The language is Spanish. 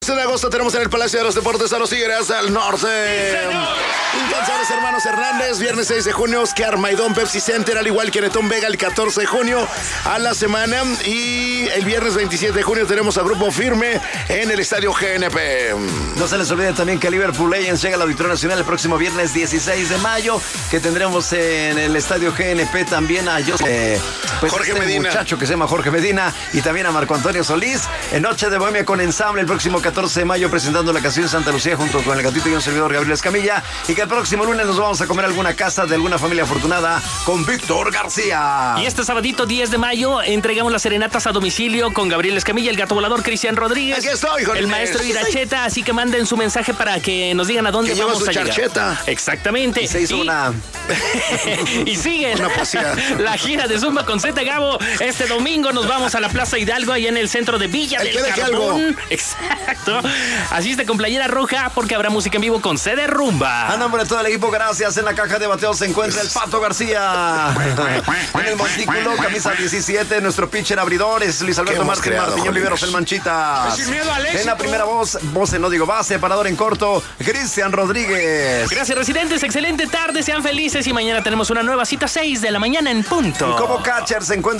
de agosto tenemos en el Palacio de los Deportes a los Tigres del Norte. Incansables Hermanos Hernández, viernes 6 de junio, Oscar Maidón, Pepsi Center, al igual que Netón Vega el 14 de junio a la semana. Y el viernes 27 de junio tenemos a Grupo Firme en el Estadio GNP. No se les olvide también que Liverpool Legends llega al Auditorio Nacional el próximo viernes 16 de mayo, que tendremos en el Estadio GNP también a Jorge Medina, muchacho que se llama Jorge Medina, y también a Marco Antonio Solís, en Noche de Bohemia con Ensamble el próximo 14 de mayo, presentando la canción Santa Lucía junto con el gatito y un servidor Gabriel Escamilla, y que el próximo lunes nos vamos a comer alguna casa de alguna familia afortunada con Víctor García. Y este sabadito 10 de mayo entregamos las serenatas a domicilio con Gabriel Escamilla, el gato volador Cristian Rodríguez, aquí estoy, Jorge, el maestro Iracheta, así que manden su mensaje para que nos digan a dónde vamos a llegar. Exactamente. Y se hizo una... y siguen la gira de Zumba con Z Gabo. Este domingo nos vamos a la Plaza Hidalgo, ahí en el centro de Villa del Carbón. Exacto. Asiste con playera roja porque habrá música en vivo con C de Rumba. A nombre de todo el equipo, gracias. En la caja de bateo se encuentra el Pato García. En el montículo, camisa 17, nuestro pitcher abridor es Luis Alberto Martiñón Viveros, el Manchita. En la primera voz en no digo base, parador en corto, Cristian Rodríguez. Gracias, residentes. Excelente tarde, sean felices y mañana tenemos una nueva cita, 6 de la mañana en punto. Como catcher se encuentra